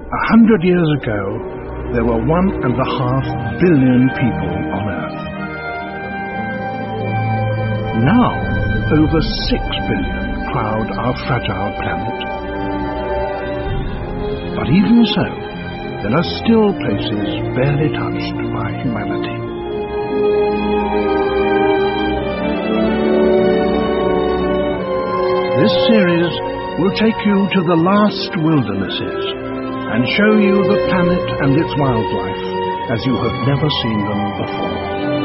100 years ago, there were 1.5 billion people on Earth. Now, over 6 billion crowd our fragile planet. But even so, there are still places barely touched by humanity. This series will take you to the last wildernesses and show you the planet and its wildlife as you have never seen them before.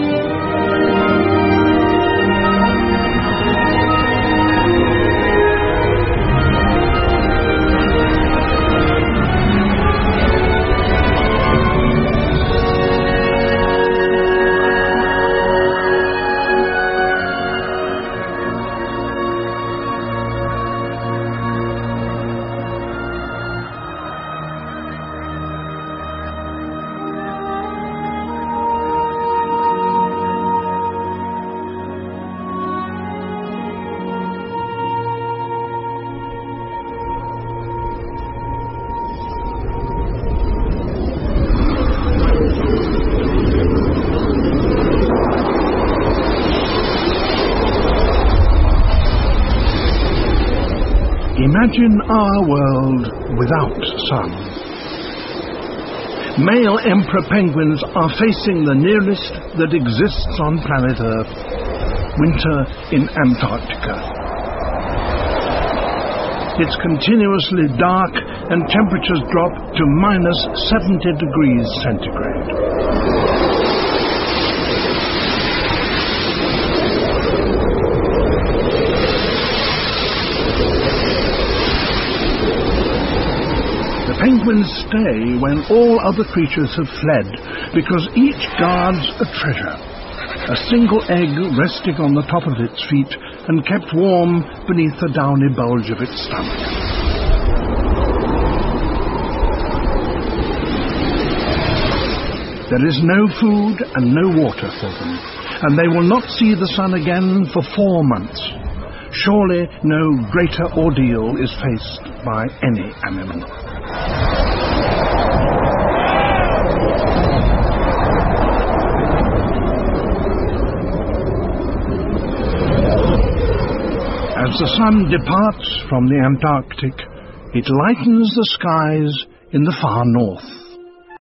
Imagine our world without sun. Male emperor penguins are facing the nearest that exists on planet Earth, winter in Antarctica. It's continuously dark and temperatures drop to minus 70 degrees centigrade. Penguins stay when all other creatures have fled, because each guards a treasure, a single egg resting on the top of its feet and kept warm beneath the downy bulge of its stomach. There is no food and no water for them, and they will not see the sun again for 4 months. Surely no greater ordeal is faced by any animal. As the sun departs from the Antarctic, it lightens the skies in the far north.